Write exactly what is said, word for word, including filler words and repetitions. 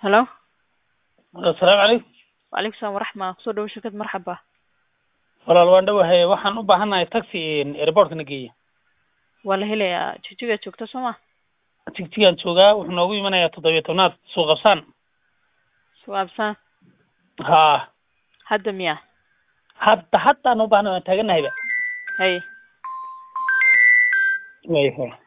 هلو. السلام عليكم. وعليكم السلام ورحمة. soo dhawo shirkad marxaba. walaal waan dhawahay waxaan u baahanahay taxi airport nageeyo. waa la helayaa jigjiga joogto Soomaa. Jigjigaan joogaa wuxuu noogu imanayaa toddoba iyo tobnaad suuq qabsaan. suwaabsan ha hadda miya hadda hadda aan u baahanahay taaganahay ba hay way